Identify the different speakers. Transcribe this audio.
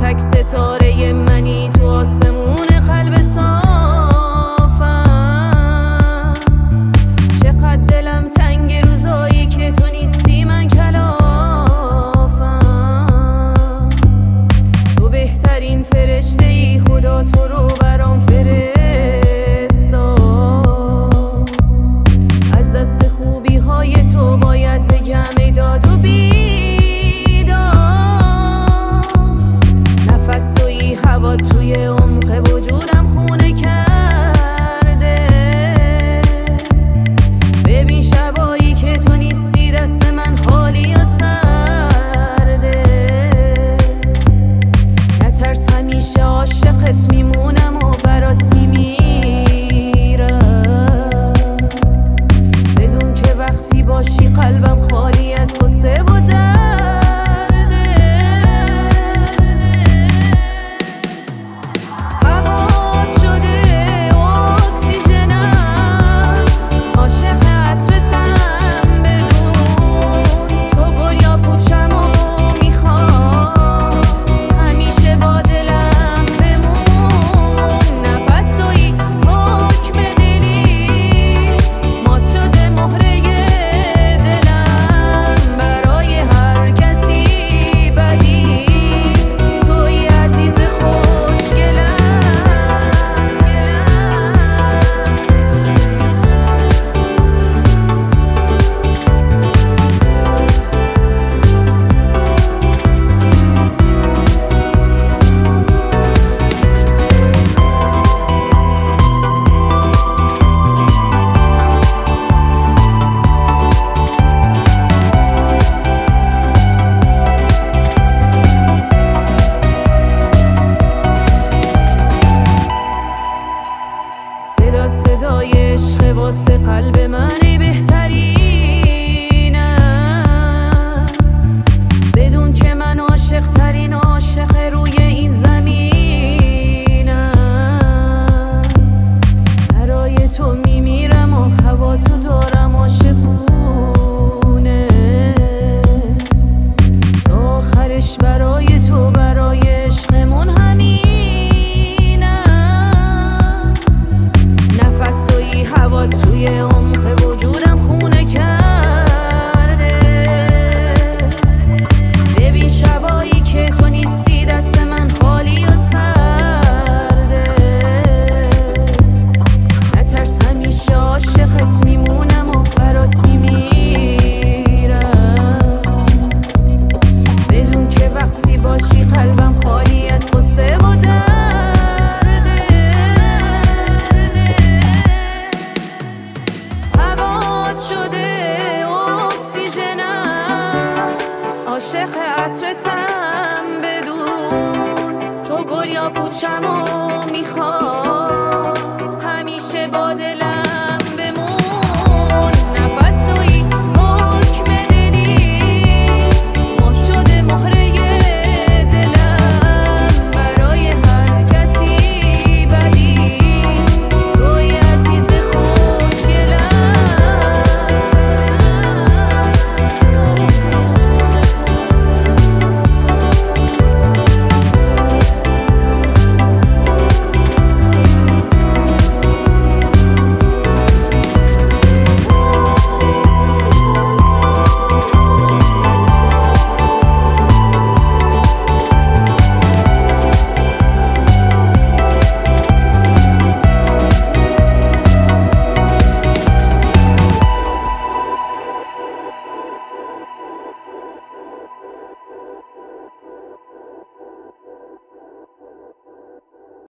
Speaker 1: تک ستاره منی تو آسمون قلب صافم. چقدر دلم تنگ روزایی که تو نیستی، من کلافم. تو بهترین فرشته ای، خدا تو رو برام فرستاد. از دست خوبی های تو باید بگم ای داد و بیداد. نفس تویی، هوا توی عمق وجودم خونه کرده. ببین شبایی که تو نیستی، دست من خالی و سرده. نترس، همیشه عاشقت میمونم و برات میمیرم. بدون که وقتی باشی قلبم خالی از غصه و درده. هوات شده اکسیژنم، عاشق عطرتم. بدون تو گل یا پوچمو میخوام، همیشه با دلم بمون. نفس تویی، حکم دلی، مات شده مهره دلم. برای هر کسی بدی، تویی عزیز خوشگلم. صدات صدای عشق واسه قلب من، ای بهترینم. بدون که من عاشق ترین عاشق روی این زمینم. برای تو میمیرم و هوا تو دارم عاشقونه. تا آخرش برای تو، برای عشقمون همینم. نفس تویی، هوا توی عمق وجودم خونه کرده. ببین شبایی که تو نیستی، دست من خالی و سرده. نترس، همیشه عاشقت میمونم و برات میمیرم. بدون که وقتی باشی قلبم خالی از غصه و درده. هوات شده اکسیژنم، عاشق عطرتم. بدون تو گل یا پوچمو میخوام،